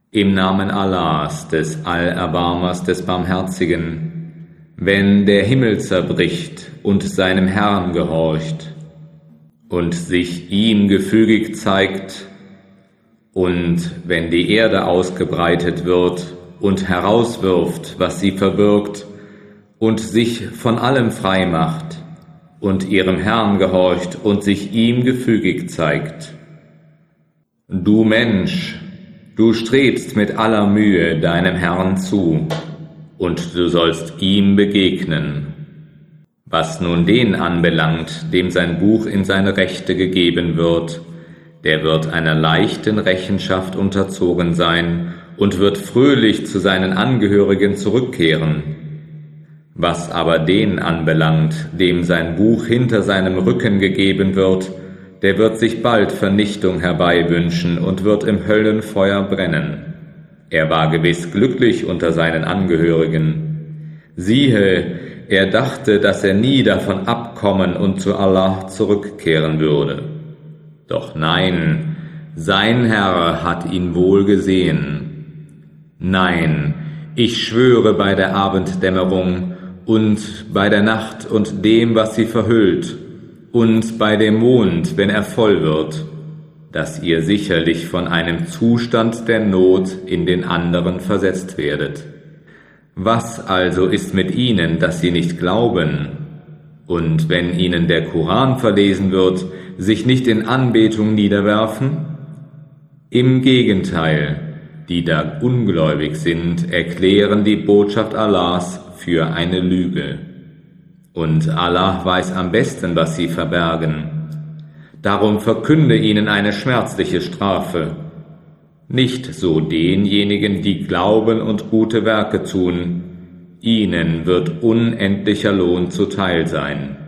Im Namen Allahs, des Allerbarmers, des Barmherzigen, wenn der Himmel zerbricht und seinem Herrn gehorcht und sich ihm gefügig zeigt, und wenn die Erde ausgebreitet wird und herauswirft, was sie verbirgt, und sich von allem frei macht und ihrem Herrn gehorcht und sich ihm gefügig zeigt. Du Mensch, du strebst mit aller Mühe deinem Herrn zu, und du sollst ihm begegnen. Was nun den anbelangt, dem sein Buch in seine Rechte gegeben wird, der wird einer leichten Rechenschaft unterzogen sein und wird fröhlich zu seinen Angehörigen zurückkehren. Was aber den anbelangt, dem sein Buch hinter seinem Rücken gegeben wird, der wird sich bald Vernichtung herbeiwünschen und wird im Höllenfeuer brennen. Er war gewiss glücklich unter seinen Angehörigen. Siehe, er dachte, dass er nie davon abkommen und zu Allah zurückkehren würde. Doch nein, sein Herr hat ihn wohl gesehen. Nein, ich schwöre bei der Abenddämmerung und bei der Nacht und dem, was sie verhüllt, und bei dem Mond, wenn er voll wird, dass ihr sicherlich von einem Zustand der Not in den anderen versetzt werdet. Was also ist mit ihnen, dass sie nicht glauben? Und wenn ihnen der Koran verlesen wird, sich nicht in Anbetung niederwerfen? Im Gegenteil, die da ungläubig sind, erklären die Botschaft Allahs für eine Lüge. Und Allah weiß am besten, was sie verbergen. Darum verkünde ihnen eine schmerzliche Strafe. Nicht so denjenigen, die glauben und gute Werke tun. Ihnen wird unendlicher Lohn zuteil sein.